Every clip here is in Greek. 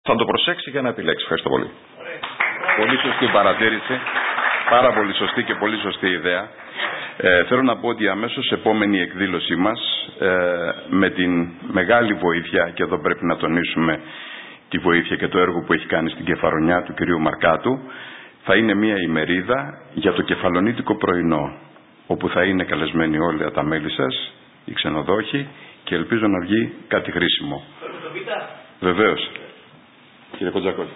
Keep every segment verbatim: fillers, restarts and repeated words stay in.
θα το προσέξει για να επιλέξει. Ευχαριστώ πολύ. Πολύ σωστή παρατήρηση. Πάρα πολύ σωστή και πολύ σωστή ιδέα. Ε, θέλω να πω ότι αμέσως επόμενη εκδήλωσή μας, ε, με την μεγάλη βοήθεια, και εδώ πρέπει να τονίσουμε τη βοήθεια και το έργο που έχει κάνει στην Κεφαλονιά του κυρίου Μαρκάτου, θα είναι μια ημερίδα για το κεφαλονίτικο πρωινό, όπου θα είναι καλεσμένοι όλα τα μέλη σας, οι ξενοδόχοι, και ελπίζω να βγει κάτι χρήσιμο. Βεβαίως. Κύριε Κοντζακόλη.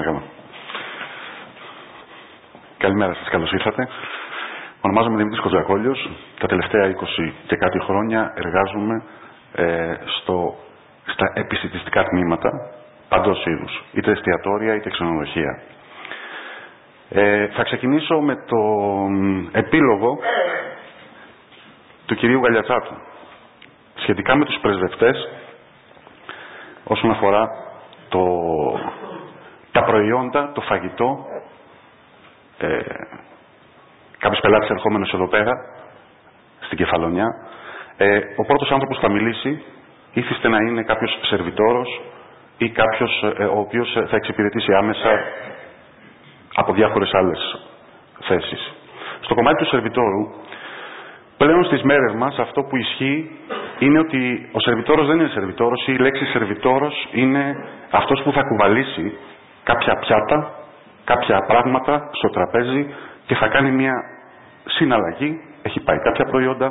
Καλημέρα σας, καλώς ήρθατε. Ονομάζομαι Δημήτρης Κοντζακόλιος. Τα τελευταία είκοσι και κάτι χρόνια εργάζομαι ε, στο, στα επιστημιστικά τμήματα παντός είδους, είτε εστιατόρια είτε ξενοδοχεία. Ε, θα ξεκινήσω με τον επίλογο του κυρίου Γαλιατσάτου σχετικά με τους πρεσβευτές όσον αφορά το, τα προϊόντα, το φαγητό. Ε, κάποιος πελάτης ερχόμενος εδώ πέρα στην Κεφαλονιά, ε, ο πρώτος άνθρωπος που θα μιλήσει ήθιστε να είναι κάποιος σερβιτόρος ή κάποιος ε, ο οποίος θα εξυπηρετήσει άμεσα από διάφορες άλλες θέσεις. Στο κομμάτι του σερβιτόρου, πλέον στις μέρες μας αυτό που ισχύει είναι ότι ο σερβιτόρος δεν είναι σερβιτόρος, ή η λέξη σερβιτόρος είναι αυτός που θα κουβαλήσει κάποια πιάτα, κάποια πράγματα στο τραπέζι και θα κάνει μια συναλλαγή, έχει πάει κάποια προϊόντα,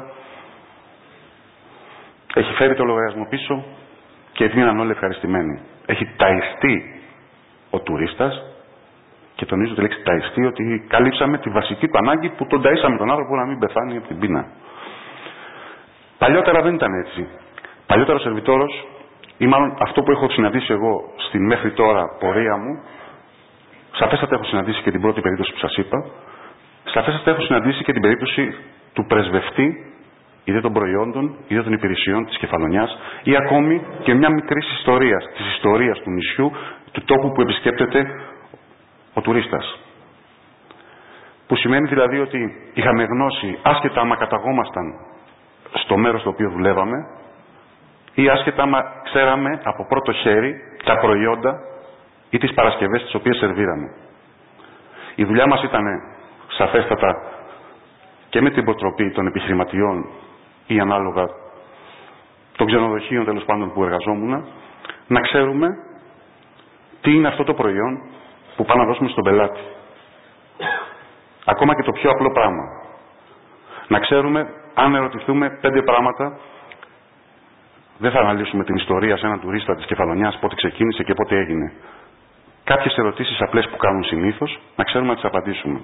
έχει φέρει το λογαριασμό πίσω και έμειναν όλοι ευχαριστημένοι. Έχει ταϊστεί ο τουρίστας, και τονίζω τη λέξη ταϊστεί, ότι καλύψαμε τη βασική του ανάγκη που τον ταΐσαμε τον άνθρωπο να μην πεθάνει από την πείνα. Παλιότερα δεν ήταν έτσι. Παλιότερα ο σερβιτόρος, ή μάλλον αυτό που έχω συναντήσει εγώ στην μέχρι τώρα πορεία μου, σαφέστατα έχω συναντήσει και την πρώτη περίπτωση που σας είπα, σαφέστατα έχω συναντήσει και την περίπτωση του πρεσβευτή, είτε των προϊόντων, είτε των υπηρεσιών της Κεφαλονιάς, ή ακόμη και μια μικρή ιστορία, της ιστορίας του νησιού, του τόπου που επισκέπτεται ο τουρίστας. Που σημαίνει δηλαδή ότι είχαμε γνώση, άσχετα άμα καταγόμασταν στο μέρος στο οποίο δουλεύαμε, ή άσχετα άμα ξέραμε από πρώτο χέρι τα προϊόντα ή τις παρασκευές τις οποίες σερβίραμε. Η δουλειά μας ήταν σαφέστατα και με την υποτροπή των επιχειρηματιών ή ανάλογα των ξενοδοχείων τέλος πάντων που εργαζόμουν, να ξέρουμε τι είναι αυτό το προϊόν που πάμε να δώσουμε στον πελάτη. Ακόμα και το πιο απλό πράγμα. Να ξέρουμε, αν ερωτηθούμε πέντε πράγματα, δεν θα αναλύσουμε την ιστορία σε έναν τουρίστα της Κεφαλονιάς, πότε ξεκίνησε και πότε έγινε. Κάποιες ερωτήσεις απλές που κάνουν συνήθως, να ξέρουμε να τις απαντήσουμε.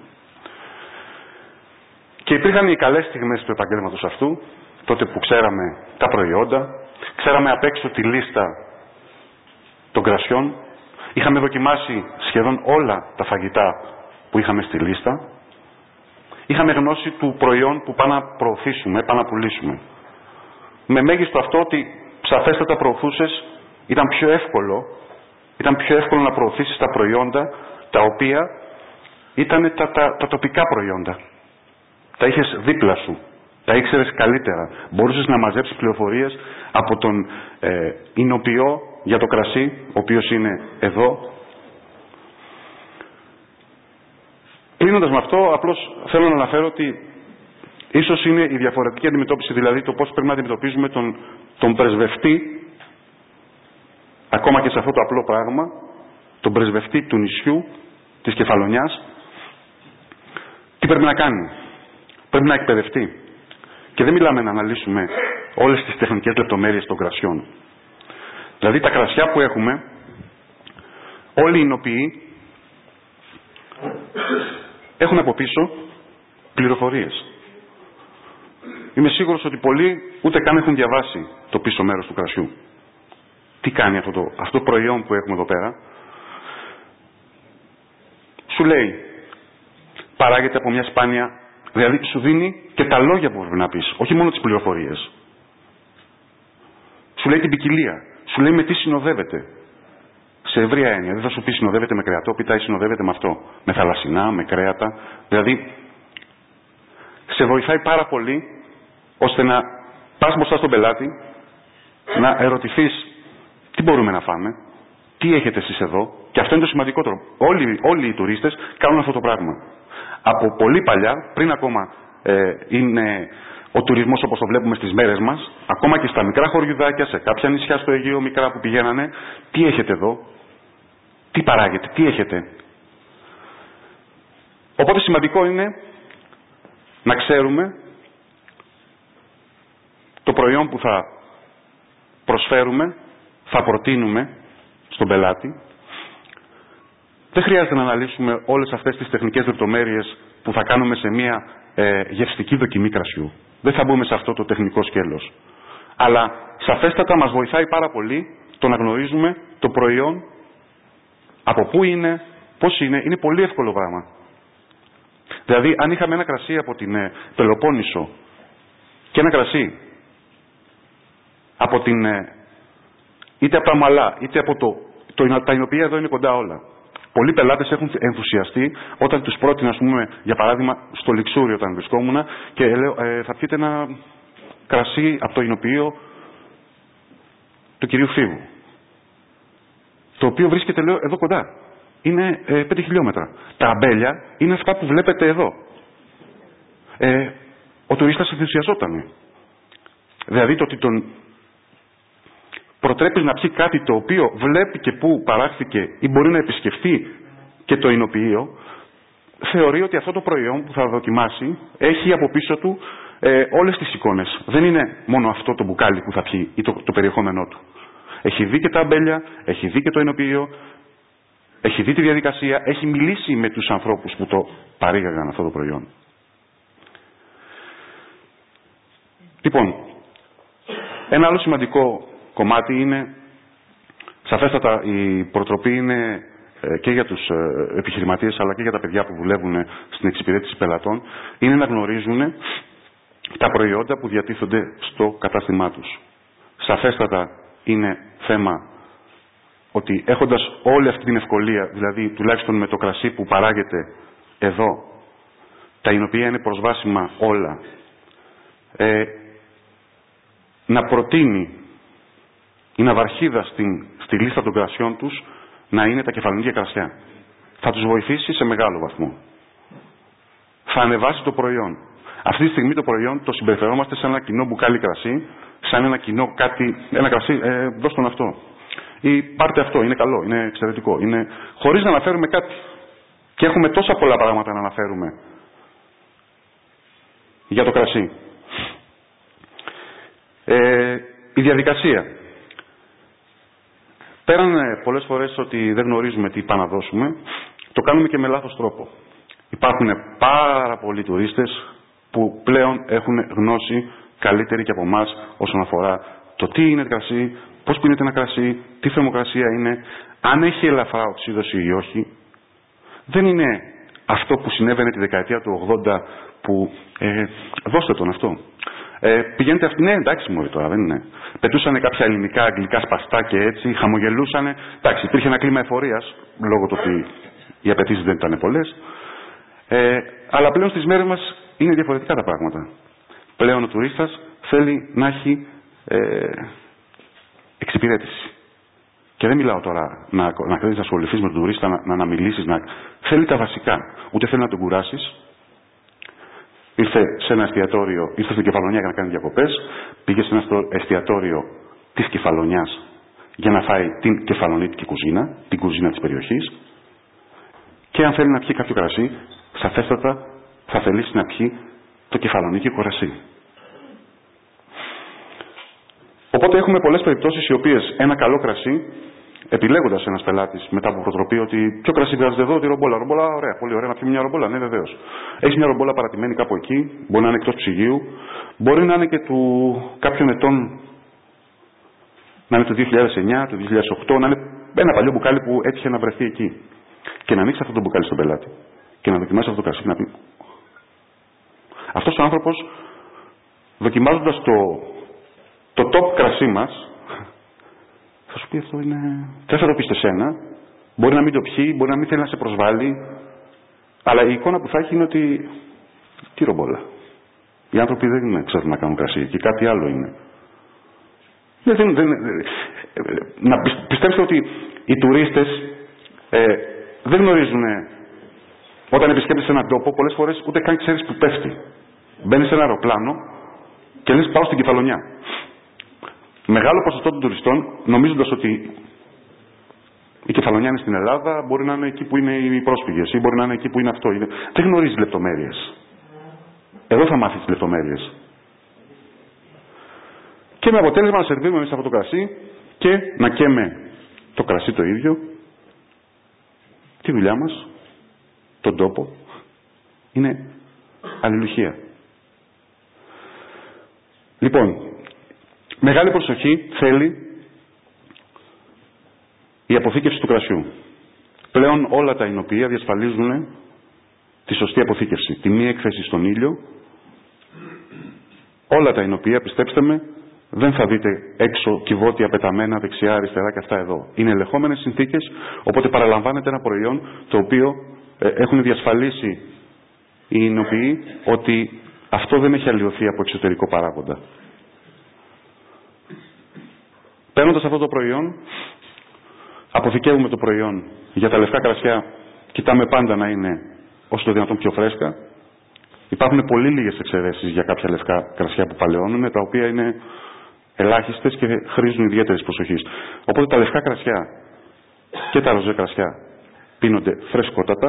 Και υπήρχαν οι καλές στιγμές του επαγγέλματος αυτού, τότε που ξέραμε τα προϊόντα, ξέραμε απ' έξω τη λίστα των κρασιών, είχαμε δοκιμάσει σχεδόν όλα τα φαγητά που είχαμε στη λίστα, είχαμε γνώση του προϊόν που πάμε να προωθήσουμε, πάμε να πουλήσουμε. Με μέγιστο αυτό ότι σαφέστατα προωθούσες, ήταν πιο εύκολο, ήταν πιο εύκολο να προωθήσεις τα προϊόντα τα οποία ήταν τα, τα, τα τοπικά προϊόντα. Τα είχες δίπλα σου, τα ήξερες καλύτερα. Μπορούσες να μαζέψεις πληροφορίες από τον ε, εινοποιό για το κρασί, ο οποίος είναι εδώ. Κλείνοντας με αυτό, απλώς θέλω να αναφέρω ότι ίσως είναι η διαφορετική αντιμετώπιση, δηλαδή το πώς πρέπει να αντιμετωπίζουμε τον, τον πρεσβευτή, ακόμα και σε αυτό το απλό πράγμα, τον πρεσβευτή του νησιού, της Κεφαλονιάς. Τι πρέπει να κάνει? Πρέπει να εκπαιδευτεί. Και δεν μιλάμε να αναλύσουμε όλες τις τεχνικές λεπτομέρειες των κρασιών. Δηλαδή τα κρασιά που έχουμε, όλοι οι εινοποιοί έχουν από πίσω πληροφορίες. Είμαι σίγουρος ότι πολλοί ούτε καν έχουν διαβάσει το πίσω μέρος του κρασιού. Τι κάνει αυτό το, αυτό το προϊόν που έχουμε εδώ πέρα? Σου λέει, παράγεται από μια σπάνια, δηλαδή σου δίνει και τα λόγια που πρέπει να πεις, όχι μόνο τις πληροφορίες. Σου λέει την ποικιλία, σου λέει με τι συνοδεύεται. Σε ευρία έννοια, δεν θα σου πει συνοδεύεται με κρεατόπιτα ή συνοδεύεται με αυτό. Με θαλασσινά, με κρέατα. Δηλαδή, σε βοηθάει πάρα πολύ ώστε να πας μπροστά στον πελάτη, να ερωτηθείς τι μπορούμε να φάμε, τι έχετε εσείς εδώ, και αυτό είναι το σημαντικότερο. Όλοι, όλοι οι τουρίστες κάνουν αυτό το πράγμα. Από πολύ παλιά, πριν ακόμα ε, είναι ο τουρισμός όπως το βλέπουμε στις μέρες μας, ακόμα και στα μικρά χωριουδάκια, σε κάποια νησιά στο Αιγαίο μικρά που πηγαίνανε, τι έχετε εδώ, τι παράγετε, τι έχετε. Οπότε σημαντικό είναι να ξέρουμε το προϊόν που θα προσφέρουμε, θα προτείνουμε στον πελάτη. Δεν χρειάζεται να αναλύσουμε όλες αυτές τις τεχνικές λεπτομέρειες που θα κάνουμε σε μια ε, γευστική δοκιμή κρασιού. Δεν θα μπούμε σε αυτό το τεχνικό σκέλος. Αλλά σαφέστατα μας βοηθάει πάρα πολύ το να γνωρίζουμε το προϊόν, από πού είναι, πώς είναι. Είναι πολύ εύκολο πράγμα. Δηλαδή, αν είχαμε ένα κρασί από την ε, Πελοπόννησο και ένα κρασί από την, ε, είτε από τα Μαλά, είτε από το, το, τα Ινωπία, εδώ είναι κοντά όλα. Πολλοί πελάτες έχουν ενθουσιαστεί όταν τους πρότεινα, ας πούμε, για παράδειγμα, στο Λιξούριο όταν βρισκόμουν και λέω, ε, θα πιείτε ένα κρασί από το Ινωπείο του κυρίου Φίβου. Το οποίο βρίσκεται, λέω, εδώ κοντά. Είναι ε, πέντε χιλιόμετρα. Τα αμπέλια είναι αυτά που βλέπετε εδώ. Ε, ο τουρίστας ενθουσιαζόταν. Δηλαδή το ότι τον προτρέπεις να πιει κάτι το οποίο βλέπει και πού παράχθηκε ή μπορεί να επισκεφτεί και το Ινωπείο, θεωρεί ότι αυτό το προϊόν που θα δοκιμάσει έχει από πίσω του ε, όλες τις εικόνες. Δεν είναι μόνο αυτό το μπουκάλι που θα πιει ή το, το περιεχόμενό του. Έχει δει και τα αμπέλια, έχει δει και το Ινωπείο, έχει δει τη διαδικασία, έχει μιλήσει με τους ανθρώπους που το παρήγαγαν αυτό το προϊόν. Λοιπόν, ένα άλλο σημαντικό κομμάτι είναι, σαφέστατα η προτροπή είναι ε, και για τους ε, επιχειρηματίες αλλά και για τα παιδιά που δουλεύουν στην εξυπηρέτηση πελατών, είναι να γνωρίζουν τα προϊόντα που διατίθενται στο κατάστημά τους. Σαφέστατα είναι θέμα ότι έχοντας όλη αυτή την ευκολία, δηλαδή τουλάχιστον με το κρασί που παράγεται εδώ, τα οποία είναι προσβάσιμα όλα, ε, να προτείνει η ναυαρχίδα στην, στη λίστα των κρασιών τους να είναι τα κεφαλονίκια κρασιά. Θα τους βοηθήσει σε μεγάλο βαθμό. Θα ανεβάσει το προϊόν. Αυτή τη στιγμή το προϊόν το συμπεριφερόμαστε σαν ένα κοινό μπουκάλι κρασί, σαν ένα κοινό κάτι, ένα κρασί, ε, δώσ' τον αυτό. Ή πάρτε αυτό, είναι καλό, είναι εξαιρετικό. Είναι, χωρίς να αναφέρουμε κάτι. Και έχουμε τόσα πολλά πράγματα να αναφέρουμε για το κρασί. Ε, η διαδικασία. Πέραν πολλές φορές ότι δεν γνωρίζουμε τι πάμε να δώσουμε, το κάνουμε και με λάθος τρόπο. Υπάρχουν πάρα πολλοί τουρίστες που πλέον έχουν γνώση καλύτερη και από εμάς όσον αφορά το τι είναι κρασί, πώς πίνεται ένα κρασί, τι θερμοκρασία είναι, αν έχει ελαφρά οξύδωση ή όχι. Δεν είναι αυτό που συνέβαινε τη δεκαετία του ογδόντα που ε, δώστε τον αυτό. Ε, πηγαίνετε αυτή, ναι, εντάξει μωρή τώρα, δεν είναι. Πετούσανε κάποια ελληνικά, αγγλικά σπαστά και έτσι, χαμογελούσανε. Εντάξει, υπήρχε ένα κλίμα εφορίας, λόγω του ότι οι απαιτήσεις δεν ήταν πολλές. Ε, αλλά πλέον στις μέρες μας είναι διαφορετικά τα πράγματα. Πλέον ο τουρίστας θέλει να έχει ε, εξυπηρέτηση. Και δεν μιλάω τώρα να, να θέλεις να ασχοληθείς με τον τουρίστα, να, να, να μιλήσεις, να... θέλει τα βασικά. Ούτε θέλει να τον κουράσεις. Ήρθε σε ένα εστιατόριο, ήρθε στην Κεφαλονιά για να κάνει διακοπές, πήγε σε ένα εστιατόριο της Κεφαλονιάς για να φάει την κεφαλονίτικη κουζίνα, την κουζίνα της περιοχής, και αν θέλει να πιει κάποιο κρασί, σαφέστατα θα θελήσει να πιει το κεφαλονίκικο κρασί. Οπότε έχουμε πολλές περιπτώσεις οι οποίες ένα καλό κρασί, επιλέγοντας ένας πελάτης μετά από προτροπή ότι ποιο κρασί βγάζετε εδώ, τη ρομπόλα. Ρομπόλα, ωραία, πολύ ωραία, να πιούμε μια ρομπόλα. Ναι, βεβαίως. Έχει μια ρομπόλα παρατημένη κάπου εκεί, μπορεί να είναι εκτός ψυγείου, μπορεί να είναι και του κάποιων ετών, να είναι το δύο χιλιάδες εννιά, το δύο χιλιάδες οκτώ, να είναι ένα παλιό μπουκάλι που έτυχε να βρεθεί εκεί. Και να ανοίξει αυτό το μπουκάλι στον πελάτη και να δοκιμάσει αυτό το κρασί και να πει. Αυτός ο άνθρωπος, δοκιμάζοντας το, το top κρασί μας, θα σου πει αυτό είναι... Δεν θα το πει σε σένα. Μπορεί να μην το πιει, μπορεί να μην θέλει να σε προσβάλλει. Αλλά η εικόνα που θα έχει είναι ότι... Τι ρομπόλα. Οι άνθρωποι δεν ξέρουν να κάνουν κρασί και κάτι άλλο είναι. Δεν, δεν, δεν, να πιστέψτε ότι οι τουρίστες ε, δεν γνωρίζουν, όταν επισκέπτεσαι έναν τόπο, πολλές φορές ούτε καν ξέρεις που πέφτει. Μπαίνεις σε ένα αεροπλάνο και λες πάω στην Κεφαλονιά. Μεγάλο ποσοστό των τουριστών, νομίζοντας ότι η Κεφαλονιά είναι στην Ελλάδα, μπορεί να είναι εκεί που είναι οι πρόσφυγες ή μπορεί να είναι εκεί που είναι αυτό. Είναι... Δεν γνωρίζει λεπτομέρειες. Εδώ θα μάθεις τις λεπτομέρειες. Και με αποτέλεσμα να σερβίρουμε εμείς αυτό το κρασί και να καίμε το κρασί το ίδιο, τη δουλειά μας, τον τόπο, είναι αλληλουχία. Λοιπόν, μεγάλη προσοχή θέλει η αποθήκευση του κρασιού. Πλέον όλα τα εινοποιεία διασφαλίζουν τη σωστή αποθήκευση, τη μη έκθεση στον ήλιο. Όλα τα εινοποιεία, πιστέψτε με, δεν θα δείτε έξω κυβότια πεταμένα δεξιά, αριστερά και αυτά εδώ. Είναι ελεγχόμενες συνθήκες, οπότε παραλαμβάνεται ένα προϊόν το οποίο ε, έχουν διασφαλίσει οι εινοποιοί ότι αυτό δεν έχει αλλοιωθεί από εξωτερικό παράγοντα. Παίρνοντας αυτό το προϊόν, αποθηκεύουμε το προϊόν. Για τα λευκά κρασιά κοιτάμε πάντα να είναι όσο το δυνατόν πιο φρέσκα. Υπάρχουν πολύ λίγες εξαιρέσεις για κάποια λευκά κρασιά που παλαιώνουν, τα οποία είναι ελάχιστες και χρήζουν ιδιαίτερης προσοχής. Οπότε τα λευκά κρασιά και τα ροζέ κρασιά πίνονται φρεσκότατα,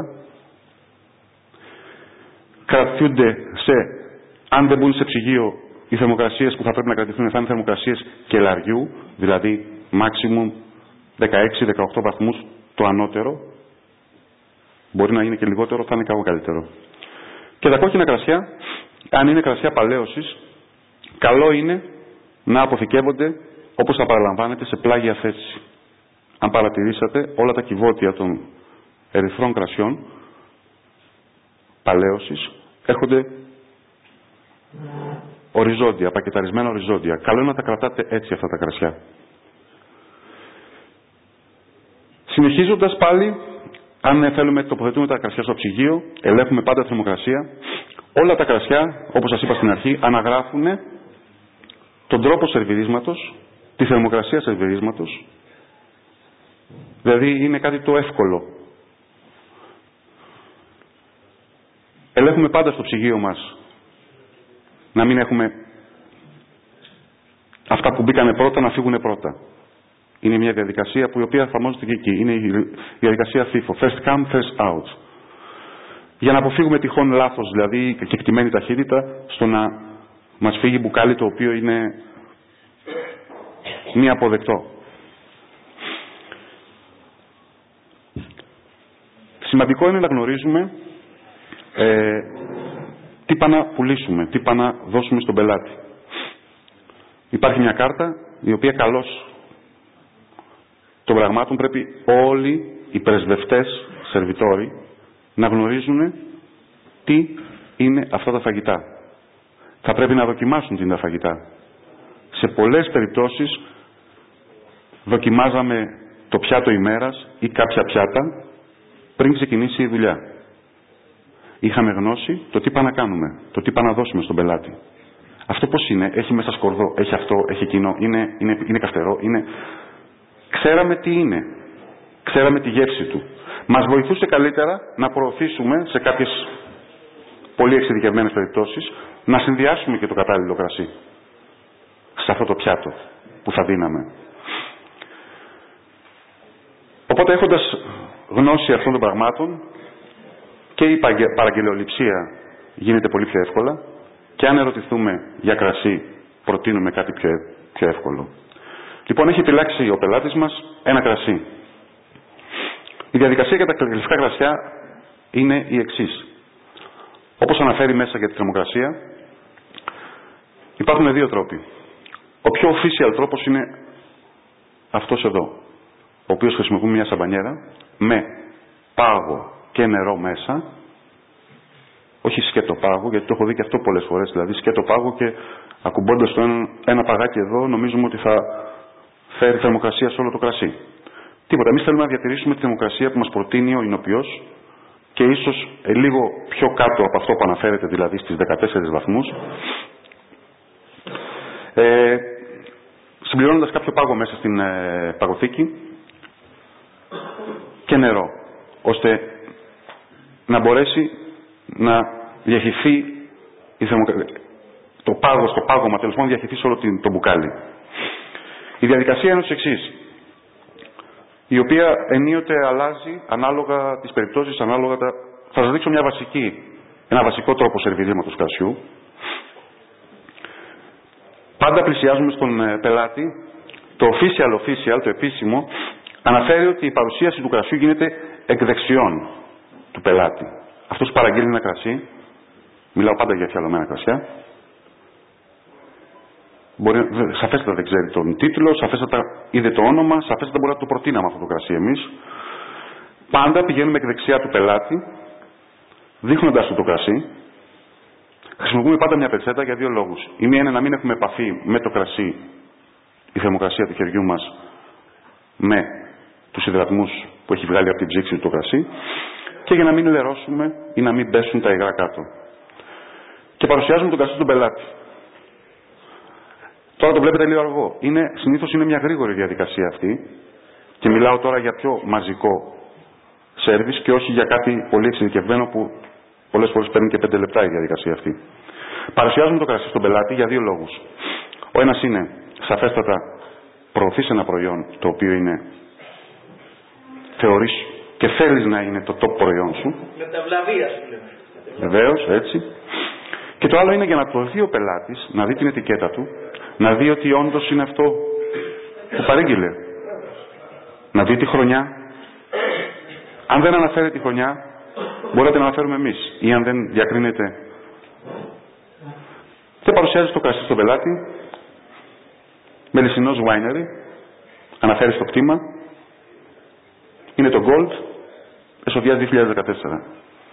κρατιούνται σε, αν δεν μπουν σε ψυγείο, οι θερμοκρασίες που θα πρέπει να κρατηθούν θα είναι θερμοκρασίες κελαριού, δηλαδή maximum δεκαέξι με δεκαοκτώ βαθμούς το ανώτερο. Μπορεί να είναι και λιγότερο, θα είναι κάπου καλύτερο. Και τα κόκκινα κρασιά, αν είναι κρασιά παλαίωσης, καλό είναι να αποθηκεύονται όπως θα παραλαμβάνεται σε πλάγια θέση. Αν παρατηρήσατε, όλα τα κυβότια των ερυθρών κρασιών παλαίωσης έρχονται οριζόντια, πακεταρισμένα οριζόντια. Καλό είναι να τα κρατάτε έτσι αυτά τα κρασιά. Συνεχίζοντας πάλι, αν θέλουμε τοποθετούμε τα κρασιά στο ψυγείο, ελέγχουμε πάντα τη θερμοκρασία. Όλα τα κρασιά, όπως σας είπα στην αρχή, αναγράφουν τον τρόπο σερβιρίσματος, τη θερμοκρασία σερβιρίσματος. Δηλαδή είναι κάτι το εύκολο. Ελέγχουμε πάντα στο ψυγείο μας να μην έχουμε αυτά που μπήκανε πρώτα να φύγουν πρώτα. Είναι μια διαδικασία που η οποία εφαρμόζεται και εκεί. Είναι η διαδικασία φίφο. First come, first out. Για να αποφύγουμε τυχόν λάθος, δηλαδή κεκτημένη ταχύτητα, στο να μας φύγει μπουκάλι το οποίο είναι μη αποδεκτό. Σημαντικό είναι να γνωρίζουμε ε, τι πάνε να πουλήσουμε, τι πάνε να δώσουμε στον πελάτη. Υπάρχει μια κάρτα η οποία καλώς των πραγμάτων πρέπει όλοι οι πρεσβευτές σερβιτόροι να γνωρίζουν τι είναι αυτά τα φαγητά. Θα πρέπει να δοκιμάσουν τι είναι τα φαγητά. Σε πολλές περιπτώσεις δοκιμάζαμε το πιάτο ημέρας ή κάποια πιάτα πριν ξεκινήσει η δουλειά. Είχαμε γνώση το τι πάνε να κάνουμε, το τι πάνε να δώσουμε στον πελάτη. Αυτό πώς είναι, έχει μέσα σκορδό, έχει αυτό, έχει εκείνο, είναι, είναι, είναι καυτερό, είναι... Ξέραμε τι είναι. Ξέραμε τη γεύση του. Μας βοηθούσε καλύτερα να προωθήσουμε σε κάποιες πολύ εξειδικευμένες περιπτώσεις να συνδυάσουμε και το κατάλληλο κρασί σε αυτό το πιάτο που θα δίναμε. Οπότε έχοντας γνώση αυτών των πραγμάτων και η παραγγελιοληψία γίνεται πολύ πιο εύκολα και αν ερωτηθούμε για κρασί προτείνουμε κάτι πιο, πιο εύκολο. Λοιπόν, έχει επιλέξει ο πελάτης μας ένα κρασί. Η διαδικασία για τα λευκά κρασιά είναι η εξής. Όπως αναφέρει μέσα για τη θερμοκρασία, υπάρχουν δύο τρόποι. Ο πιο official τρόπος είναι αυτός εδώ, ο οποίος χρησιμοποιούμε μια σαμπανιέρα με πάγο και νερό μέσα, όχι σκέτο πάγο, γιατί το έχω δει και αυτό πολλές φορές, δηλαδή σκέτο πάγο και ακουμπώντας το ένα, ένα παγάκι εδώ νομίζουμε ότι θα φέρει θερμοκρασία σε όλο το κρασί. Τίποτα. Εμείς θέλουμε να διατηρήσουμε τη θερμοκρασία που μας προτείνει ο εινοποιός και ίσως ε, λίγο πιο κάτω από αυτό που αναφέρεται, δηλαδή στις δεκατέσσερις βαθμούς, ε, συμπληρώνοντας κάποιο πάγο μέσα στην ε, παγωθήκη και νερό, ώστε να μπορέσει να διαχυθεί η θερμοκρασία, το πάγο, το πάγωμα τέλος πάντων διαχυθεί σε όλο το μπουκάλι. Η διαδικασία είναι ως εξής, η οποία ενίοτε αλλάζει ανάλογα τις περιπτώσεις, ανάλογα τα... Θα σας δείξω μια βασική, ένα βασικό τρόπο σερβιρίσματος κρασιού. Πάντα πλησιάζουμε στον πελάτη. Το official, official, το επίσημο, αναφέρει ότι η παρουσίαση του κρασιού γίνεται εκ δεξιών του πελάτη. Αυτός που παραγγέλνει ένα κρασί, μιλάω πάντα για φιαλωμένα κρασιά, μπορεί, σαφέστατα δεν ξέρει τον τίτλο, σαφέστατα είδε το όνομα, σαφέστατα μπορεί να το προτείναμε αυτό το κρασί εμείς. Πάντα πηγαίνουμε εκ δεξιά του πελάτη, δείχνοντας του το κρασί. Χρησιμοποιούμε πάντα μια πετσέτα για δύο λόγους. Η μία είναι να μην έχουμε επαφή με το κρασί, η θερμοκρασία του χεριού μας, με τους υδρατμούς που έχει βγάλει από την ψήξη του το κρασί, και για να μην λερώσουμε ή να μην πέσουν τα υγρά κάτω. Και παρουσιάζουμε το κρασί στον πελάτη. Τώρα το βλέπετε λίγο αργό. Είναι, συνήθως είναι μια γρήγορη διαδικασία αυτή, και μιλάω τώρα για πιο μαζικό σέρβις και όχι για κάτι πολύ εξειδικευμένο που πολλές φορές παίρνει και πέντε λεπτά η διαδικασία αυτή. Παρουσιάζουμε το κρασί στον πελάτη για δύο λόγους. Ο ένας είναι, σαφέστατα, προωθείς ένα προϊόν το οποίο είναι, θεωρείς και θέλεις να είναι το top προϊόν σου. Με τα βλαβεία σου λέμε. Βεβαίως, έτσι. Και το άλλο είναι για να το δει ο πελάτης, να δει την ετικέτα του, να δει ότι όντως είναι αυτό που παρήγγειλε. Να δει τη χρονιά. Αν δεν αναφέρει τη χρονιά, μπορεί να την αναφέρουμε εμείς. Ή αν δεν διακρίνεται. Και παρουσιάζει το κρασί στον πελάτη. Μελισσινός Winery. Αναφέρει στο κτήμα. Είναι το Gold. Εσοδιάς δύο χιλιάδες δεκατέσσερα.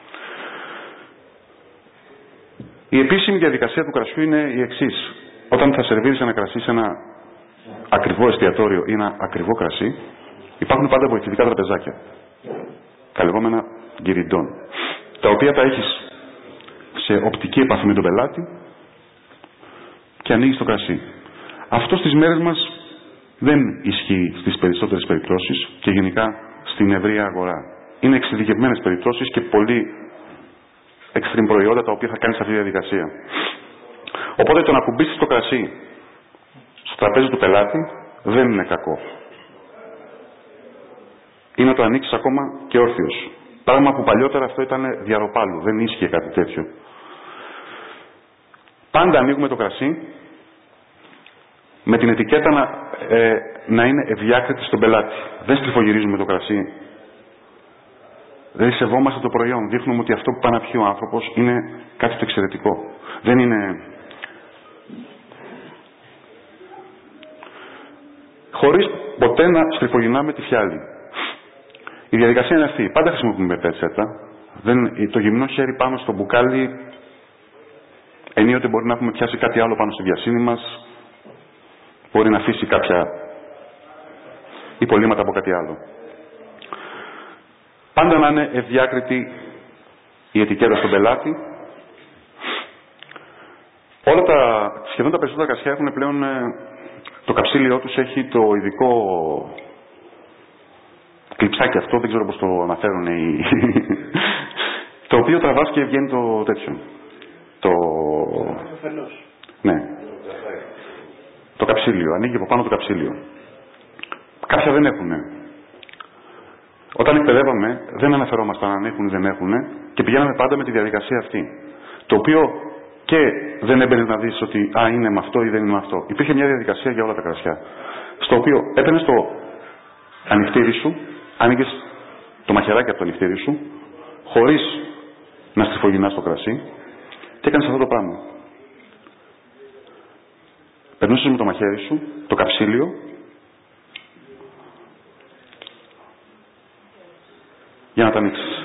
Η επίσημη διαδικασία του κρασιού είναι η εξής. Όταν θα σερβίρεις ένα κρασί σε ένα ακριβό εστιατόριο ή ένα ακριβό κρασί, υπάρχουν πάντα βοηθητικά τραπεζάκια. Τα λεγόμενα γκυριντών. Τα οποία τα έχεις σε οπτική επαφή με τον πελάτη και ανοίγεις το κρασί. Αυτό στις μέρες μας δεν ισχύει στις περισσότερες περιπτώσεις και γενικά στην ευρεία αγορά. Είναι εξειδικευμένες περιπτώσεις και πολύ extreme προϊόντα τα οποία θα κάνεις αυτή τη διαδικασία. Οπότε το να κουμπίσεις το κρασί στο τραπέζι του πελάτη δεν είναι κακό. Ή να το ανοίξεις ακόμα και όρθιος. Πράγμα που παλιότερα αυτό ήταν διαρροπάλου. Δεν ίσχυε κάτι τέτοιο. Πάντα ανοίγουμε το κρασί με την ετικέτα να, ε, να είναι ευδιάκριτη στον πελάτη. Δεν στριφογυρίζουμε το κρασί. Δεν σεβόμαστε το προϊόν. Δείχνουμε ότι αυτό που πάει να πιει ο άνθρωπος είναι κάτι το εξαιρετικό. Δεν είναι... Χωρίς ποτέ να στριφογυρνάμε τη φιάλη. Η διαδικασία είναι αυτή. Πάντα χρησιμοποιούμε πετσέτα. Δεν... Το γυμνό χέρι πάνω στο μπουκάλι ενίοτε μπορεί να έχουμε πιάσει κάτι άλλο πάνω στη βιασύνη μας. Μπορεί να αφήσει κάποια υπολείμματα από κάτι άλλο. Πάντα να είναι ευδιάκριτη η ετικέτα στον πελάτη. Όλα τα, σχεδόν τα περισσότερα κρασιά έχουν πλέον, το καψίλιό τους έχει το ειδικό κλειψάκι αυτό, δεν ξέρω πώς το αναφέρουν οι... το οποίο τραβάς και βγαίνει το τέτοιο. Το... Ναι. Το καψίλιο, ανοίγει από πάνω το καψίλιο. Κάποια δεν έχουνε. Όταν εκπαιδεύαμε, δεν αναφερόμασταν αν έχουν ή δεν έχουν και πηγαίναμε πάντα με τη διαδικασία αυτή. Το οποίο και δεν έμπαινε να δεις ότι α, είναι με αυτό ή δεν είναι με αυτό. Υπήρχε μια διαδικασία για όλα τα κρασιά. Στο οποίο έπαιρνες το ανοιχτήρι σου, άνοιγες το μαχαιράκι από το ανοιχτήρι σου, χωρίς να στριφογυρνάς το κρασί και έκανες αυτό το πράγμα. Περνούσες με το μαχαίρι σου, το καψίλιο, για να τα ανοίξεις.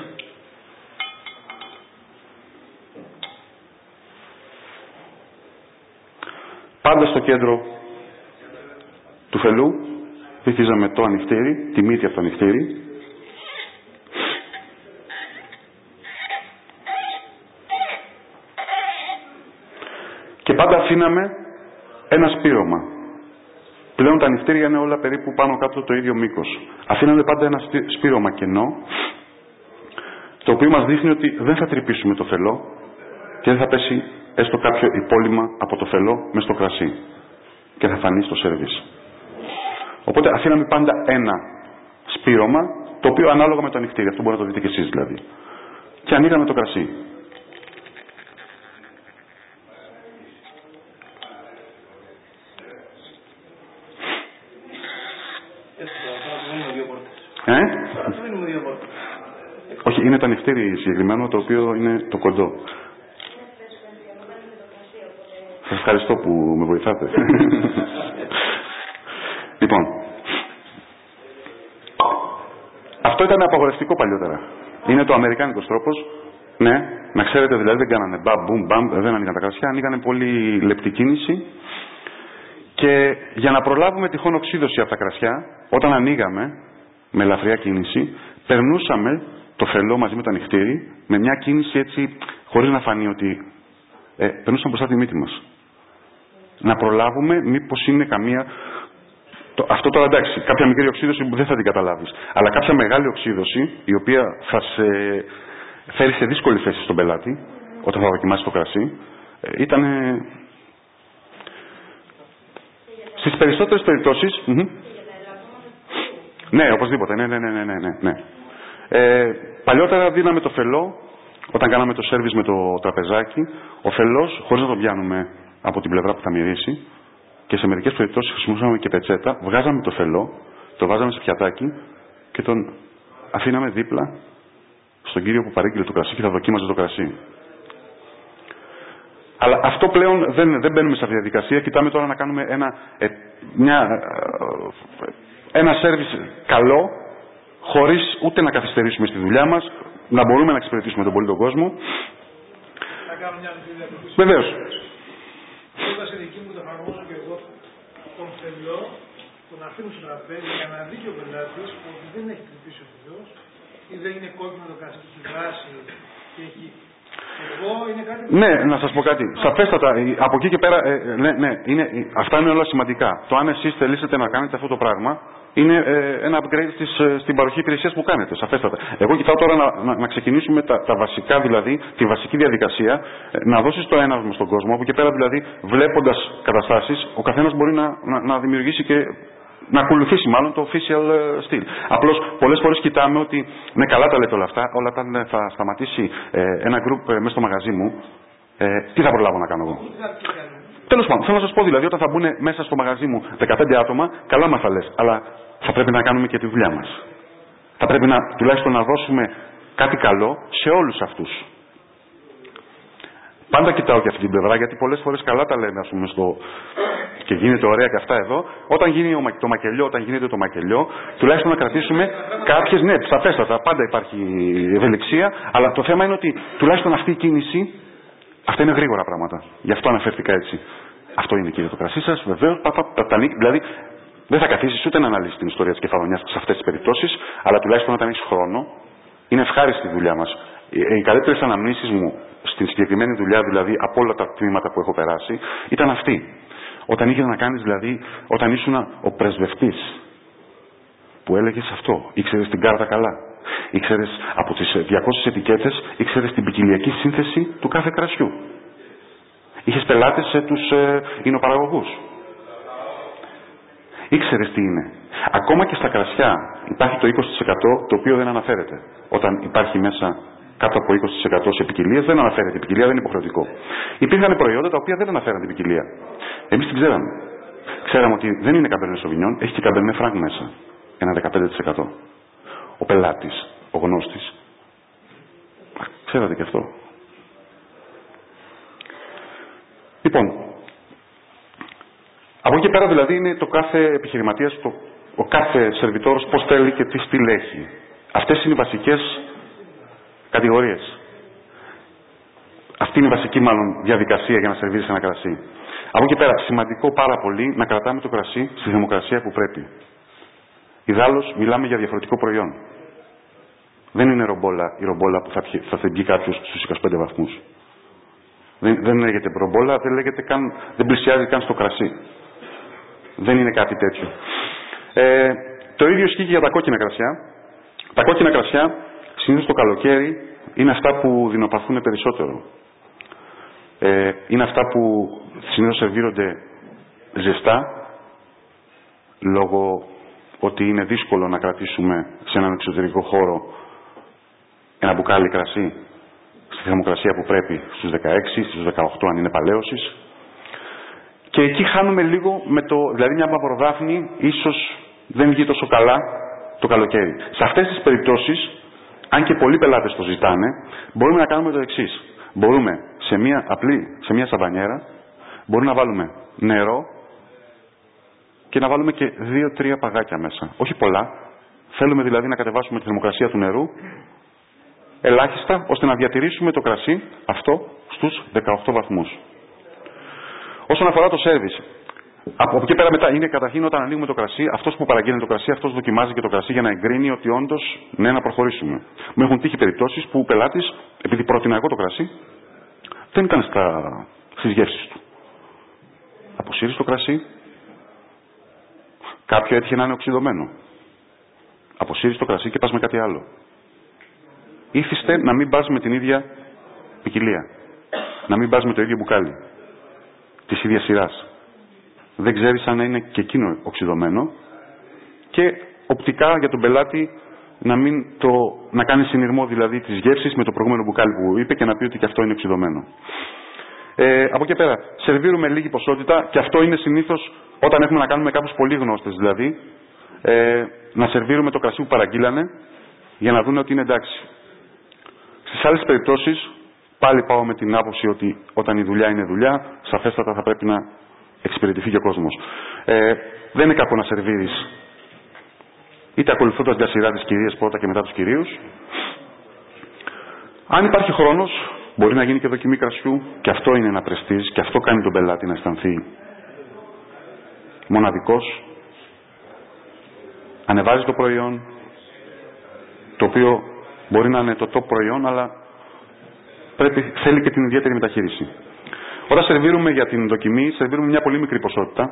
Πάντα στο κέντρο του φελού βυθίζαμε το ανοιχτήρι, τη μύτη από το ανοιχτήρι, και πάντα αφήναμε ένα σπήρωμα. Πλέον τα νυχτήρια είναι όλα περίπου πάνω κάτω το ίδιο μήκος. Αφήναμε πάντα ένα σπήρωμα κενό, το οποίο μας δείχνει ότι δεν θα τρυπήσουμε το φελό και δεν θα πέσει έστω κάποιο υπόλοιμα από το φελό μες στο κρασί και θα φανεί στο σερβίς. Οπότε αφήναμε πάντα ένα σπήρωμα, το οποίο ανάλογα με το νυχτήρι, αυτό μπορείτε να το δείτε και εσείς δηλαδή. Και ανοίγαμε το κρασί. Ε? Όχι, είναι το νυχτήρι συγκεκριμένο, το οποίο είναι το κοντό. Σας ευχαριστώ που με βοηθάτε. Λοιπόν, αυτό ήταν απαγορευτικό παλιότερα. Είναι το αμερικάνικος τρόπος. Ναι, να ξέρετε δηλαδή δεν κάνανε μπαμ, μπουμ, μπαμ, δεν ανοίγαν τα κρασιά, ανοίγανε πολύ λεπτή κίνηση. Και για να προλάβουμε τυχόν οξύδωση από τα κρασιά, όταν ανοίγαμε με ελαφριά κίνηση, περνούσαμε το φελό μαζί με το νυχτήρι με μια κίνηση έτσι, χωρίς να φανεί ότι ε, περνούσαμε μπροστά τη μύτη μας. Να προλάβουμε μήπως είναι καμία... Το, αυτό τώρα εντάξει, κάποια μικρή οξύδωση που δεν θα την καταλάβεις. Αλλά κάποια μεγάλη οξύδωση, η οποία θα σε φέρει σε δύσκολη θέση στον πελάτη, όταν θα δοκιμάσει το κρασί, ε, ήταν... Ε, στις περισσότερες περιπτώσεις... Mm-hmm. Ναι, οπωσδήποτε, ναι, ναι, ναι, ναι, ναι, ναι. Ε, παλιότερα δίναμε το φελό, όταν κάναμε το σέρβις με το τραπεζάκι, ο φελός, χωρίς να το πιάνουμε από την πλευρά που θα μυρίσει, και σε μερικές περιπτώσεις χρησιμοποιούσαμε και πετσέτα, βγάζαμε το φελό, το βάζαμε σε πιατάκι και τον αφήναμε δίπλα στον κύριο που παρήγγειλε το κρασί και θα δοκίμαζε το κρασί. Αλλά αυτό πλέον δεν, δεν μπαίνουμε σε αυτή τη διαδικασία. Κοιτάμε τώρα να κάνουμε ένα, ε, μια, ε, ένα σέρβις καλό, χωρίς ούτε να καθυστερήσουμε στη δουλειά μας, να μπορούμε να εξυπηρετήσουμε τον πολύ τον κόσμο. Να κάνω μια μικρή διατροφή. Βεβαίως. Όταν σε δική μου το εφαρμόζω και εγώ τον φελό, τον αφήνω στο τραπέζι για να δει και ο πελάτης ότι δεν έχει τρυπήσει ο φελός ή δεν είναι κόκκινο το κρασί, έχει βράσει και έχει... Εγώ είναι κάτι... Ναι, να σας πω κάτι. Σαφέστατα, από εκεί και πέρα, ε, ναι, ναι, είναι, αυτά είναι όλα σημαντικά. Το αν εσείς θελήσετε να κάνετε αυτό το πράγμα, είναι ε, ένα upgrade στις, ε, στην παροχή υπηρεσίας που κάνετε, σαφέστατα. Εγώ κοιτάω τώρα να, να, να ξεκινήσουμε τα, τα βασικά, δηλαδή, τη βασική διαδικασία, ε, να δώσεις το έναυσμα στον κόσμο, από εκεί πέρα δηλαδή, βλέποντας καταστάσεις, ο καθένας μπορεί να, να, να δημιουργήσει και να ακολουθήσει μάλλον το official style. Απλώς πολλές φορές κοιτάμε ότι, ναι, καλά τα λέτε όλα αυτά, όλα όταν θα σταματήσει ε, ένα group ε, μέσα στο μαγαζί μου, ε, τι θα προλάβω να κάνω εγώ. Τέλος πάντων, θέλω να σας πω δηλαδή, όταν θα μπουν μέσα στο μαγαζί μου δεκαπέντε άτομα, καλά μας θα λες, αλλά θα πρέπει να κάνουμε και τη δουλειά μας. Θα πρέπει να, τουλάχιστον να δώσουμε κάτι καλό σε όλους αυτούς. Πάντα κοιτάω και αυτή την πλευρά, γιατί πολλές φορές καλά τα λέμε, ας πούμε, στο... και γίνεται ωραία και αυτά εδώ. Όταν γίνει το μακελιό, όταν γίνεται το μακελιό, τουλάχιστον να κρατήσουμε κάποιες, ναι, σαφέστατα, πάντα υπάρχει ευελιξία, αλλά το θέμα είναι ότι τουλάχιστον αυτή η κίνηση, αυτά είναι γρήγορα πράγματα. Γι' αυτό αναφέρθηκα έτσι. Αυτό είναι, κύριε, το κρασί σας, βεβαίως, δηλαδή δεν θα καθίσεις ούτε να αναλύσεις την ιστορία της κεφαλονιάς σε αυτές τις περιπτώσεις, αλλά τουλάχιστον όταν έχεις χρόνο, είναι ευχάριστη η δουλειά μας. Οι καλύτερες αναμνήσεις μου στην συγκεκριμένη δουλειά, δηλαδή από όλα τα τμήματα που έχω περάσει, ήταν αυτή. Όταν είχες να κάνεις, δηλαδή, όταν ήσουν ο πρεσβευτής, που έλεγες αυτό, ήξερες την κάρτα καλά. Ήξερες από τις διακόσιες ετικέτες, ήξερες την ποικιλιακή σύνθεση του κάθε κρασιού. Είχες πελάτες σε τους ε, υνοπαραγωγούς. Ήξερες τι είναι. Ακόμα και στα κρασιά υπάρχει το είκοσι τοις εκατό το οποίο δεν αναφέρεται. Όταν υπάρχει μέσα κάτω από είκοσι τοις εκατό σε ποικιλίες, δεν αναφέρεται. Η ποικιλία δεν είναι υποχρεωτικό. Υπήρχαν προϊόντα τα οποία δεν αναφέραν την ποικιλία. Εμείς την ξέραμε. Ξέραμε ότι δεν είναι καμπερνέ σοβινιόν, έχει και καμπερνέ φράγκ μέσα. Ένα δεκαπέντε τοις εκατό. Ο πελάτης, ο γνώστης. Ξέρατε και αυτό. Λοιπόν, από εκεί πέρα δηλαδή είναι το κάθε επιχειρηματίας, το, ο κάθε σερβιτόρος πώς θέλει και τι στυλ έχει. Αυτές είναι οι βασικές κατηγορίες. Αυτή είναι η βασική μάλλον διαδικασία για να σερβίρεις ένα κρασί. Από εκεί πέρα σημαντικό πάρα πολύ να κρατάμε το κρασί στη θερμοκρασία που πρέπει. Ιδάλλως μιλάμε για διαφορετικό προϊόν. Δεν είναι ρομπόλα η ρομπόλα που θα, θα θεγγεί κάποιος στους είκοσι πέντε βαθμούς. Δεν, δεν λέγεται ρομπόλα, δεν, λέγεται καν, δεν πλησιάζει καν στο κρασί. Δεν είναι κάτι τέτοιο. Ε, το ίδιο ισχύει και για τα κόκκινα κρασιά. Τα κόκκινα κρασιά, συνήθως το καλοκαίρι, είναι αυτά που δεινοπαθούν περισσότερο. Ε, είναι αυτά που συνήθως σερβίρονται ζεστά, λόγω ότι είναι δύσκολο να κρατήσουμε σε έναν εξωτερικό χώρο ένα μπουκάλι κρασί στη θερμοκρασία που πρέπει, στους δεκαέξι, στους δεκαοκτώ αν είναι παλαίωσης. Και εκεί χάνουμε λίγο, με το, δηλαδή μια μαυροδάφνη ίσως δεν βγει τόσο καλά το καλοκαίρι. Σε αυτές τις περιπτώσεις, αν και πολλοί πελάτες το ζητάνε, μπορούμε να κάνουμε το εξής. Μπορούμε σε μια απλή, σε μια σαμπανιέρα, μπορούμε να βάλουμε νερό και να βάλουμε και δύο τρία παγάκια μέσα. Όχι πολλά. Θέλουμε δηλαδή να κατεβάσουμε τη θερμοκρασία του νερού ελάχιστα, ώστε να διατηρήσουμε το κρασί αυτό στους δεκαοκτώ βαθμούς. Όσον αφορά το σέρβις, από εκεί πέρα μετά είναι καταρχήν όταν ανοίγουμε το κρασί, αυτός που παραγγέλνει το κρασί, αυτός δοκιμάζει και το κρασί για να εγκρίνει ότι όντως ναι, να προχωρήσουμε. Μου έχουν τύχει περιπτώσεις που ο πελάτης, επειδή πρότεινα εγώ το κρασί, δεν ήταν στα... στις γεύσεις του. Αποσύρεις το κρασί, κάποιο έτυχε να είναι οξυδωμένο. Αποσύρεις το κρασί και πας με κάτι άλλο. Ήθιστε να μην πας με την ίδια ποικιλία. Να μην πας με το ίδιο μπουκάλι. Της ίδιας σειράς. Δεν ξέρεις αν είναι και εκείνο οξυδωμένο. Και οπτικά για τον πελάτη να, μην το, να κάνει συνειρμό δηλαδή της γεύσης με το προηγούμενο μπουκάλι που είπε και να πει ότι και αυτό είναι οξυδωμένο. Ε, από εκεί πέρα, σερβίρουμε λίγη ποσότητα και αυτό είναι συνήθως όταν έχουμε να κάνουμε κάποιους πολύ γνώστες δηλαδή, ε, να σερβίρουμε το κρασί που παραγγείλανε για να δουν ότι είναι εντάξει. Στις άλλες περιπτώσεις, πάλι πάω με την άποψη ότι όταν η δουλειά είναι δουλειά, σαφέστατα θα πρέπει να εξυπηρετηθεί και ο κόσμος. Ε, δεν είναι κακό να σερβίρεις είτε ακολουθώντας μια σειρά τις κυρίες πρώτα και μετά τους κυρίους. Αν υπάρχει χρόνος, μπορεί να γίνει και δοκιμή κρασιού και αυτό είναι ένα πρεστίζ και αυτό κάνει τον πελάτη να αισθανθεί μοναδικός. Ανεβάζει το προϊόν, το οποίο μπορεί να είναι το top προϊόν, αλλά πρέπει, θέλει και την ιδιαίτερη μεταχείριση. Όταν σερβίρουμε για την δοκιμή, σερβίρουμε μια πολύ μικρή ποσότητα.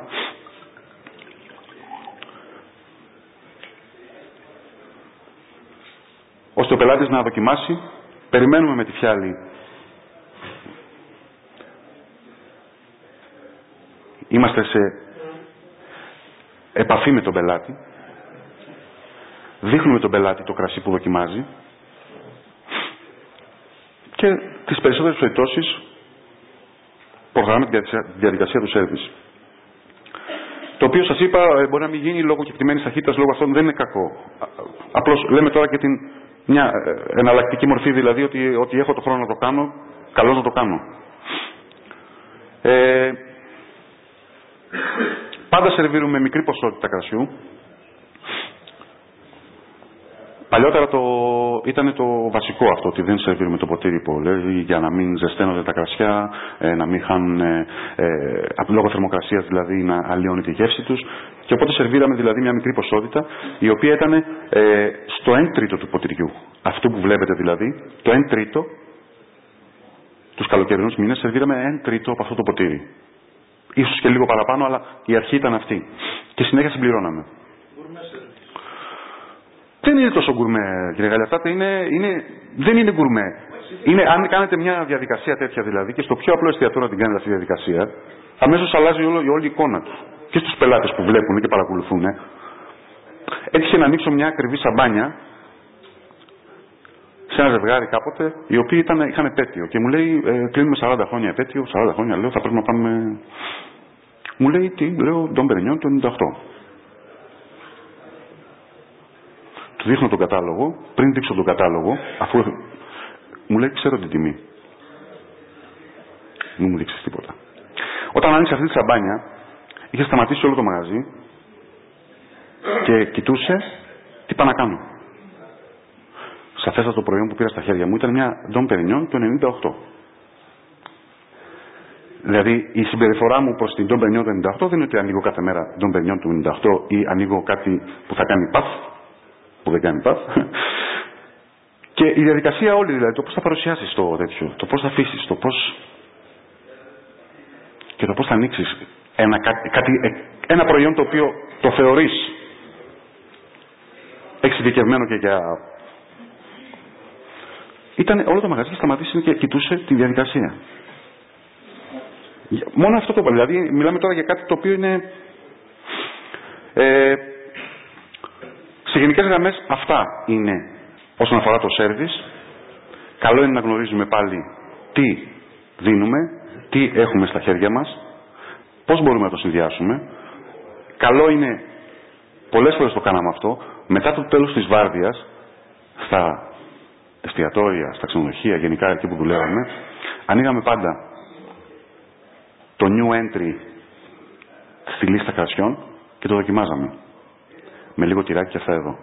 Ώστε ο πελάτης να δοκιμάσει, περιμένουμε με τη φιάλη. Είμαστε σε επαφή με τον πελάτη. Δείχνουμε τον πελάτη το κρασί που δοκιμάζει. Και τις περισσότερες περιπτώσεις προχωράμε τη διαδικασία του σέρβις. Το οποίο σας είπα μπορεί να μην γίνει λόγω κεκτημένης ταχύτητας, λόγω αυτών δεν είναι κακό. Απλώς λέμε τώρα και την, μια εναλλακτική μορφή, δηλαδή ότι, ότι έχω το χρόνο να το κάνω, καλώς να το κάνω. Ε, πάντα σερβίρουμε μικρή ποσότητα κρασιού. Παλιότερα το, ήταν το βασικό αυτό, ότι δεν σερβίρουμε το ποτήρι πολύ, για να μην ζεσταίνονται τα κρασιά, ε, να μην χάνουν ε, ε, λόγω θερμοκρασίας δηλαδή να αλλοιώνει τη γεύση τους. Και οπότε σερβίραμε δηλαδή μια μικρή ποσότητα, η οποία ήταν ε, στο ένα τρίτο του ποτηριού. Αυτό που βλέπετε δηλαδή, το ένα τρίτο, τους καλοκαιρινούς μήνες σερβίραμε ένα τρίτο από αυτό το ποτήρι. Ίσως και λίγο παραπάνω, αλλά η αρχή ήταν αυτή. Και συνέχεια συμπληρώναμε. Δεν είναι τόσο γκουρμέ, κύριε Γαλιαφτάτε, είναι, είναι, δεν είναι γκουρμέ. Είναι, αν κάνετε μια διαδικασία τέτοια δηλαδή, και στο πιο απλό εστιατόριο την κάνετε αυτή τη διαδικασία, αμέσως αλλάζει όλο, η όλη εικόνα του. Και στους πελάτες που βλέπουν και παρακολουθούν. Έτυχε να ανοίξω μια ακριβή σαμπάνια σε ένα ζευγάρι κάποτε, οι οποίοι ήταν, είχαν επέτειο. Και μου λέει, ε, κλείνουμε σαράντα χρόνια επέτειο, σαράντα χρόνια λέω, θα πρέπει να πάμε. Μου λέει, τι, λέω, Ντον Περινιόν του ενενήντα οκτώ. Του δείχνω τον κατάλογο, πριν δείξω τον κατάλογο, αφού μου λέει, ξέρω την τιμή. Μην μου δείξεις τίποτα. Όταν άνοιξε αυτή τη σαμπάνια, είχε σταματήσει όλο το μαγαζί και κοιτούσε τι πάω να κάνω. Σαφέστατα το προϊόν που πήρα στα χέρια μου ήταν μια Ντον Περινιόν του ενενήντα οκτώ. Δηλαδή η συμπεριφορά μου προς την Ντον Περινιόν του ενενήντα οκτώ δεν είναι ότι ανοίγω κάθε μέρα Ντον Περινιόν του ενενήντα οκτώ ή ανοίγω κάτι που θα κάνει παθ, που δεν κάνει παθ. Και η διαδικασία όλη, δηλαδή, το πώς θα παρουσιάσεις το τέτοιο, το πώς θα αφήσεις, το πώς και το πώς θα ανοίξεις ένα, κάτι, κάτι ένα προϊόν το οποίο το θεωρείς εξειδικευμένο και για... Ήταν όλο το μαγαζί και σταματήσει και κοιτούσε τη διαδικασία. Μόνο αυτό το είπα. Δηλαδή, μιλάμε τώρα για κάτι το οποίο είναι... Ε, σε γενικές γραμμές αυτά είναι όσον αφορά το service. Καλό είναι να γνωρίζουμε πάλι τι δίνουμε, τι έχουμε στα χέρια μας, πώς μπορούμε να το συνδυάσουμε. Καλό είναι, πολλές φορές το κάναμε αυτό, μετά το τέλος της βάρδιας, στα εστιατόρια, στα ξενοδοχεία, γενικά εκεί που δουλεύαμε, ανοίγαμε πάντα το new entry στη λίστα κρασιών και το δοκιμάζαμε. Με λίγο τυράκι και αυτά εδώ.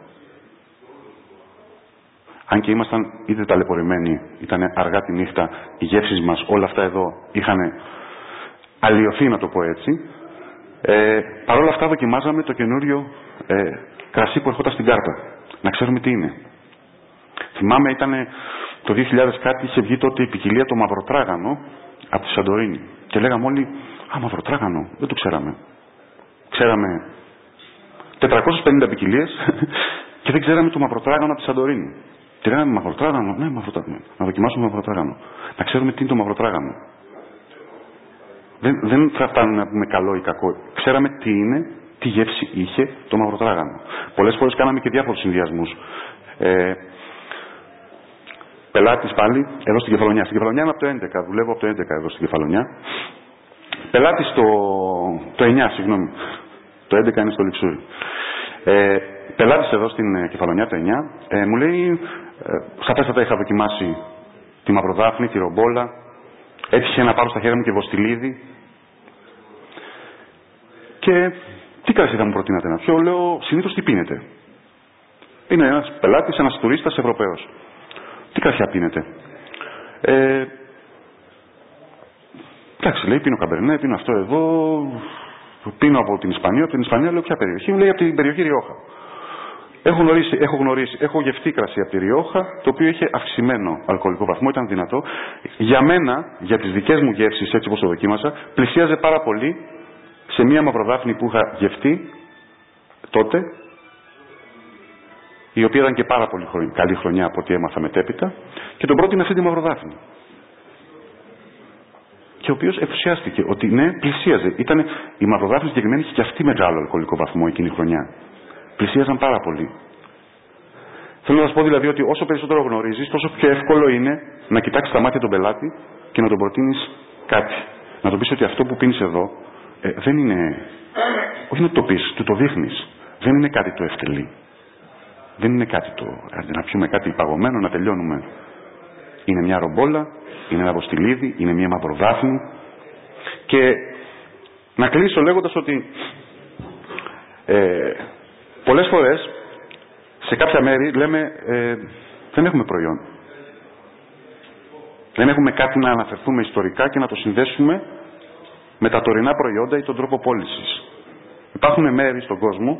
Αν και ήμασταν είτε ταλαιπωρημένοι, ήταν αργά τη νύχτα, οι γεύσεις μας, όλα αυτά εδώ είχαν αλλοιωθεί, να το πω έτσι. Ε, Παρ' όλα αυτά δοκιμάζαμε το καινούριο ε, κρασί που ερχόταν στην κάρτα. Να ξέρουμε τι είναι. Θυμάμαι ήταν το δύο χιλιάδες κάτι, είχε βγει τότε η ποικιλία το μαυροτράγανο από τη Σαντορίνη. Και λέγαμε όλοι, α, μαυροτράγανο, δεν το ξέραμε. Ξέραμε τετρακόσιες πενήντα ποικιλίες και δεν ξέραμε το μαυροτράγανο από τη Σαντορίνη. Και λέγαμε μαυροτράγανο, ναι, μαυροτράγανο. Να δοκιμάσουμε μαυροτράγανο. Να ξέρουμε τι είναι το μαυροτράγανο. Δεν, δεν θα φτάνουμε να πούμε καλό ή κακό. Ξέραμε τι είναι, τι γεύση είχε το μαυροτράγανο. Πολλές φορές κάναμε και διάφορους συνδυασμούς. Ε, Πελάτης πάλι, εδώ στην Κεφαλονιά. Στην Κεφαλονιά είναι από το έντεκα, δουλεύω από το έντεκα εδώ στην Κεφαλονιά. Πελάτης το, το εννιά, συγγνώμη. Το έντεκα είναι στο Λιξούρι. Ε, πελάτης εδώ στην Κεφαλονιά το εννιά, ε, μου λέει, ε, στα πέστατα είχα δοκιμάσει τη μαυροδάφνη, τη ρομπόλα, έτυχε να πάρω στα χέρια μου και βοστιλίδι. Και τι κρασί θα μου προτείνατε να πιω? Λέω, συνήθως τι πίνετε? Είναι ένας πελάτης, ένας τουρίστας Ευρωπαίος. Τι κρασιά πίνετε? Ε, εντάξει, λέει, πίνω καμπερνέ, πίνω αυτό εδώ, πίνω από την Ισπανία. Από την Ισπανία, λέω, ποια περιοχή? Μου λέει, από την περιοχή Ριόχα. Έχω γνωρίσει, έχω γνωρίσει, έχω γευτεί κρασί από τη Ριόχα, το οποίο είχε αυξημένο αλκοολικό βαθμό, ήταν δυνατό. Για μένα, για τις δικές μου γεύσεις, έτσι όπως το δοκίμασα, πλησίαζε πάρα πολύ σε μία μαυροδάφνη που είχα γευτεί τότε, η οποία ήταν και πάρα πολύ χρονιά, καλή χρονιά από ό,τι έμαθα μετέπειτα, και τον πρότεινε αυτή τη μαυροδάφνη. Και ο οποίος ενθουσιάστηκε ότι ναι, πλησίαζε. Ήτανε, η μαυροδάφνη συγκεκριμένη είχε και αυτή μεγάλο αλκοολικό βαθμό εκείνη η χρονιά. Πλησίαζαν πάρα πολύ. Θέλω να σας πω δηλαδή ότι όσο περισσότερο γνωρίζεις, τόσο πιο εύκολο είναι να κοιτάξεις τα μάτια τον πελάτη και να τον προτείνεις κάτι. Να τον πεις ότι αυτό που πίνεις εδώ ε, δεν είναι. Όχι να το πεις, του το δείχνεις. Δεν είναι κάτι το ευτελή. Δεν είναι κάτι το. Να πιούμε κάτι παγωμένο, να τελειώνουμε. Είναι μια ρομπόλα, είναι ένα βοστιλίδι, είναι μια μαυροδάφνη. Και να κλείσω λέγοντας ότι ε, πολλές φορές σε κάποια μέρη λέμε ε, δεν έχουμε προϊόν. Δεν έχουμε κάτι να αναφερθούμε ιστορικά και να το συνδέσουμε με τα τωρινά προϊόντα ή τον τρόπο πώλησης. Υπάρχουν μέρη στον κόσμο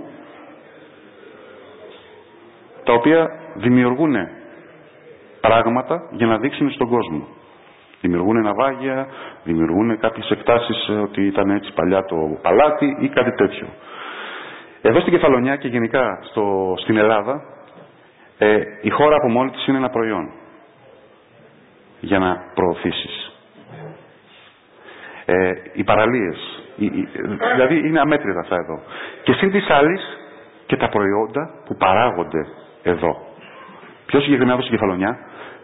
τα οποία δημιουργούν πράγματα για να δείξουν στον κόσμο. Δημιουργούν ναυάγια, δημιουργούν κάποιες εκτάσεις ότι ήταν έτσι παλιά το παλάτι ή κάτι τέτοιο. Εδώ στην Κεφαλονιά και γενικά στο, στην Ελλάδα, ε, η χώρα από μόνη της είναι ένα προϊόν για να προωθήσεις. Ε, οι παραλίες, οι, οι, δηλαδή είναι αμέτρητα αυτά εδώ. Και συν της άλλης και τα προϊόντα που παράγονται εδώ. Πιο συγκεκριμένα εδώ στην Κεφαλονιά,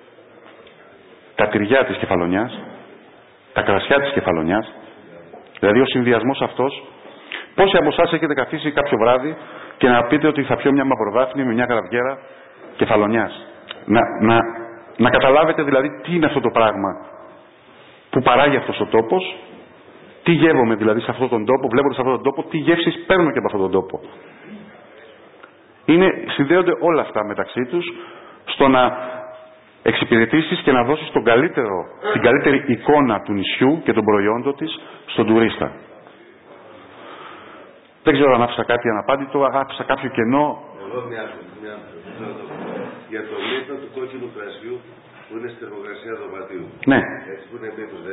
τα τυριά της Κεφαλονιάς, τα κρασιά της Κεφαλονιάς, δηλαδή ο συνδυασμός αυτός. Πόσοι από εσάς έχετε καθίσει κάποιο βράδυ και να πείτε ότι θα πιω μια μαυροδάφνη με μια γραβιέρα Κεφαλονιάς? Να, να, να καταλάβετε δηλαδή τι είναι αυτό το πράγμα που παράγει αυτός ο τόπος, τι γεύομαι δηλαδή σε αυτόν τον τόπο, βλέποντας αυτόν τον τόπο, τι γεύσεις παίρνω και από αυτόν τον τόπο. Είναι, συνδέονται όλα αυτά μεταξύ τους στο να εξυπηρετήσεις και να δώσεις τον καλύτερο, την καλύτερη εικόνα του νησιού και των προϊόντων της στον τουρίστα. Δεν ξέρω αν άφησα κάτι αναπάντητο, άφησα κάποιο κενό. Εγώ μια μια για το μύθο του κόκκινου κρασιού που είναι στη θερμοκρασία δωματίου. Ναι. Έτσι που είναι μύθος,